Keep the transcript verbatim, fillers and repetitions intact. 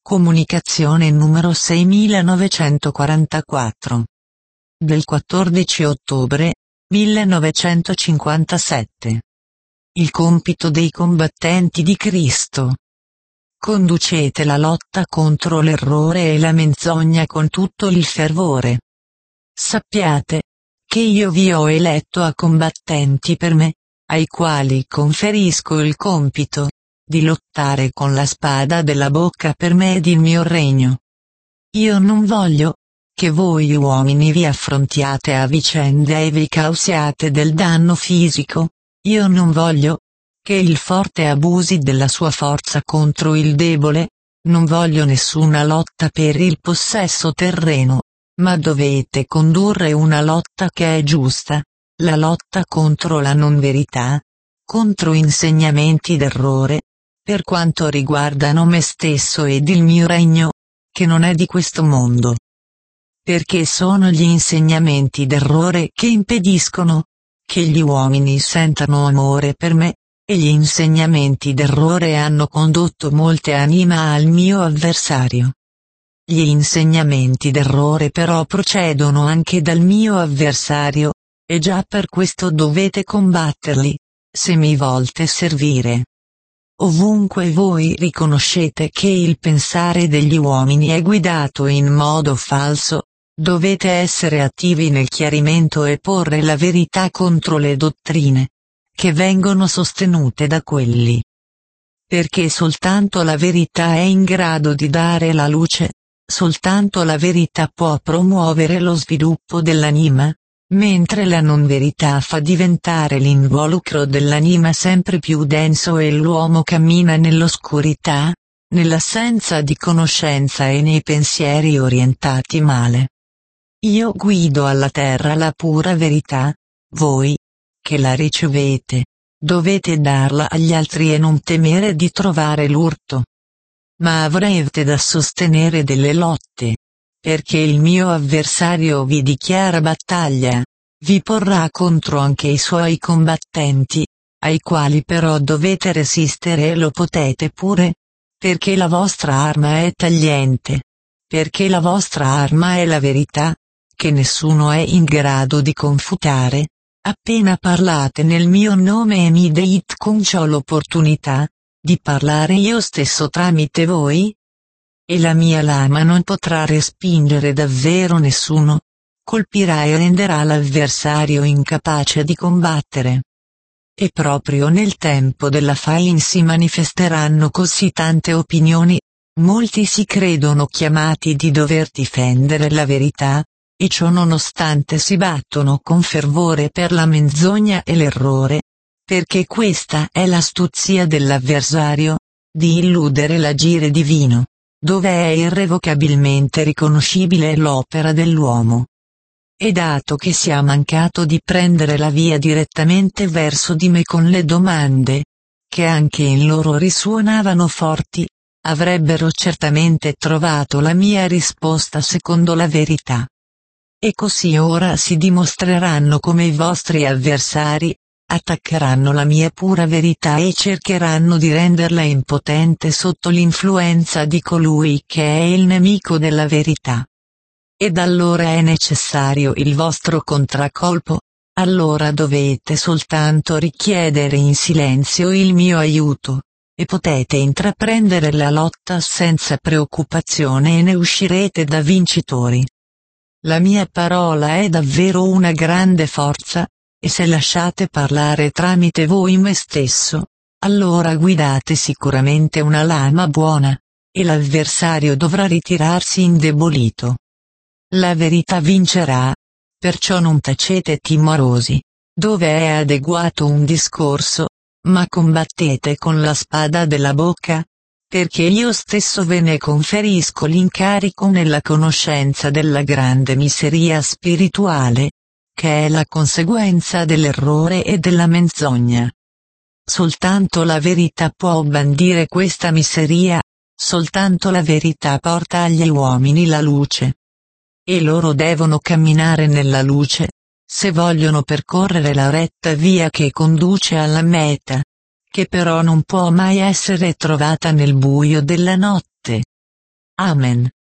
Comunicazione numero seimilanovecentoquarantaquattro. Del quattordici ottobre millenovecentocinquantasette. Il compito dei combattenti di Cristo. Conducete la lotta contro l'errore e la menzogna con tutto il fervore. Sappiate che io vi ho eletto a combattenti per me, ai quali conferisco il compito di lottare con la spada della bocca per me ed il mio regno. Io non voglio che voi uomini vi affrontiate a vicenda e vi causiate del danno fisico, io non voglio che il forte abusi della sua forza contro il debole, non voglio nessuna lotta per il possesso terreno, ma dovete condurre una lotta che è giusta, la lotta contro la non verità, contro insegnamenti d'errore, per quanto riguardano me stesso ed il mio regno, che non è di questo mondo. Perché sono gli insegnamenti d'errore che impediscono che gli uomini sentano amore per me, e gli insegnamenti d'errore hanno condotto molte anime al mio avversario. Gli insegnamenti d'errore però procedono anche dal mio avversario, e già per questo dovete combatterli, se mi volte servire. Ovunque voi riconoscete che il pensare degli uomini è guidato in modo falso, dovete essere attivi nel chiarimento e porre la verità contro le dottrine che vengono sostenute da quelli. Perché soltanto la verità è in grado di dare la luce, soltanto la verità può promuovere lo sviluppo dell'anima, mentre la non verità fa diventare l'involucro dell'anima sempre più denso e l'uomo cammina nell'oscurità, nell'assenza di conoscenza e nei pensieri orientati male. Io guido alla terra la pura verità, voi, che la ricevete, dovete darla agli altri e non temere di trovare l'urto. Ma avrete da sostenere delle lotte, perché il mio avversario vi dichiara battaglia, vi porrà contro anche i suoi combattenti, ai quali però dovete resistere e lo potete pure, perché la vostra arma è tagliente, perché la vostra arma è la verità, che nessuno è in grado di confutare. Appena parlate nel mio nome e mi date con ciò l'opportunità di parlare io stesso tramite voi? E la mia lama non potrà respingere davvero nessuno, colpirà e renderà l'avversario incapace di combattere. E proprio nel tempo della fain si manifesteranno così tante opinioni, molti si credono chiamati di dover difendere la verità, e ciò nonostante si battono con fervore per la menzogna e l'errore, perché questa è l'astuzia dell'avversario, di illudere l'agire divino, dove è irrevocabilmente riconoscibile l'opera dell'uomo. E dato che si è mancato di prendere la via direttamente verso di me con le domande, che anche in loro risuonavano forti, avrebbero certamente trovato la mia risposta secondo la verità. E così ora si dimostreranno come i vostri avversari, attaccheranno la mia pura verità e cercheranno di renderla impotente sotto l'influenza di colui che è il nemico della verità. Ed allora è necessario il vostro contraccolpo, allora dovete soltanto richiedere in silenzio il mio aiuto, e potete intraprendere la lotta senza preoccupazione e ne uscirete da vincitori. La mia parola è davvero una grande forza, e se lasciate parlare tramite voi me stesso, allora guidate sicuramente una lama buona, e l'avversario dovrà ritirarsi indebolito. La verità vincerà, perciò non tacete timorosi, dove è adeguato un discorso, ma combattete con la spada della bocca, perché io stesso ve ne conferisco l'incarico nella conoscenza della grande miseria spirituale, che è la conseguenza dell'errore e della menzogna. Soltanto la verità può bandire questa miseria, soltanto la verità porta agli uomini la luce. E loro devono camminare nella luce, se vogliono percorrere la retta via che conduce alla meta, che però non può mai essere trovata nel buio della notte. Amen.